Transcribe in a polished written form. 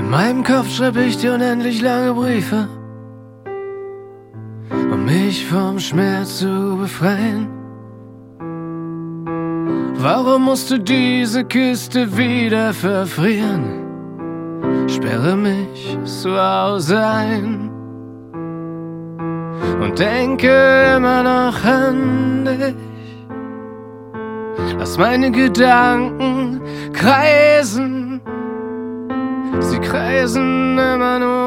In meinem Kopf schreibe ich dir unendlich lange Briefe, um mich vom Schmerz zu befreien. Warum musste diese Kiste wieder verfrieren? Sperre mich zu Hause ein und denke immer noch an dich. Lass meine Gedanken kreisen, sie kreisen immer nur